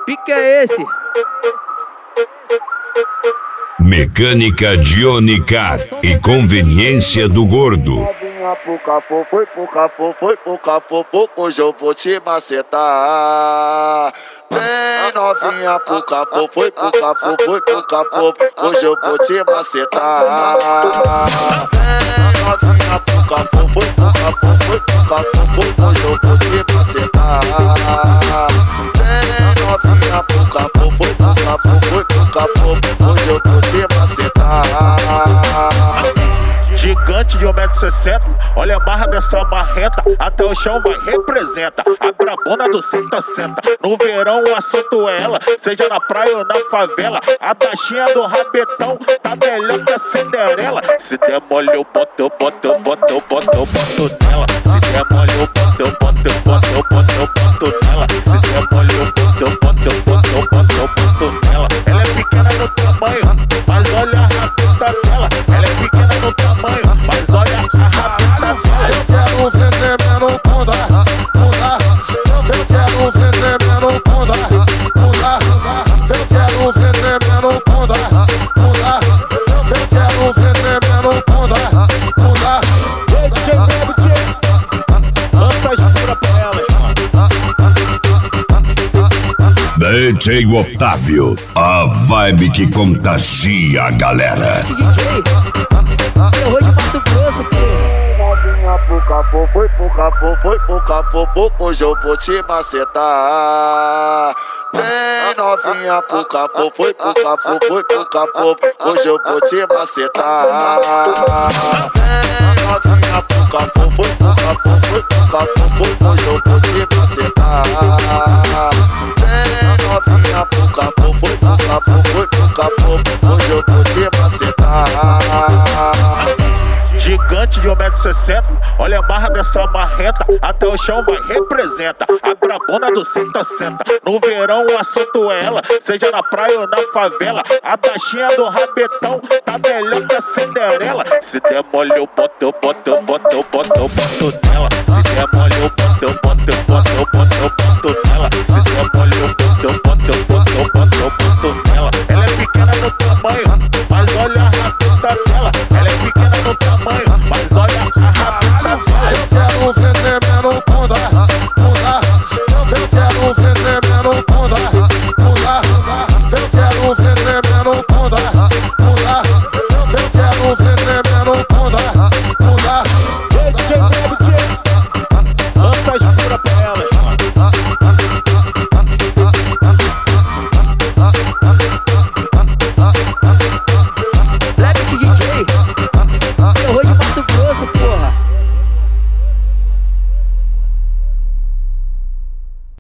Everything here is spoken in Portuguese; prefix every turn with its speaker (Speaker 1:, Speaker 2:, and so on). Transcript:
Speaker 1: pique é esse?
Speaker 2: Mecânica Johnny Car e conveniência do gordo.
Speaker 3: Foi pro capô, hoje eu vou te macetar. Vem novinha pro capô, foi pro capô, hoje eu vou te macetar. Vem novinha pro capô, foi pro capô, hoje eu vou te macetar. Vem novinha pro capô, foi pro capô, hoje eu vou te macetar.
Speaker 4: Gigante de 1,60 m, olha a barra dessa marreta, até o chão vai, representa a brabona do senta-senta. No verão o assunto é ela, seja na praia ou na favela. A baixinha do rabetão tá melhor que a Cinderela. Se der mole eu boto nela. Se der mole eu boto nela. Se der mole eu boto nela. Ela é pequena no tamanho, mas olha a rabeta dela. Ela é pequena no tamanho, mas olha a rabeta dela.
Speaker 5: Eu quero ver tremendo bunda. Eu quero ver tremendo bunda. Eu quero ver tremendo bunda. Eu quero ver tremendo bunda.
Speaker 4: Ei, DJ Gravity, lança as puras pra elas, mano.
Speaker 2: DJ Otávio, a vibe que contagia a galera.
Speaker 1: DJ, terror de Mato Grosso, pô.
Speaker 3: Novinha pro capô, foi pro capô, hoje eu vou te macetar. Vem novinha pro capô, foi pro capô, hoje eu vou te macetar. Vem novinha pro capô, foi pro capô, hoje eu vou te macetar. Vem novinha pro capô, foi pro capô, hoje eu vou te macetar.
Speaker 4: Gigante de 1,60 m, olha a barra dessa marreta, até o chão vai, representa a brabona do senta-senta. No verão o assunto é ela, seja na praia ou na favela. A baixinha do rabetão tá melhor que a Cinderela. Se der mole eu boto nela. Se der mole eu boto nela. Se der mole eu boto nela. Ela é pequena no tamanho, mas olha a rabeta dela.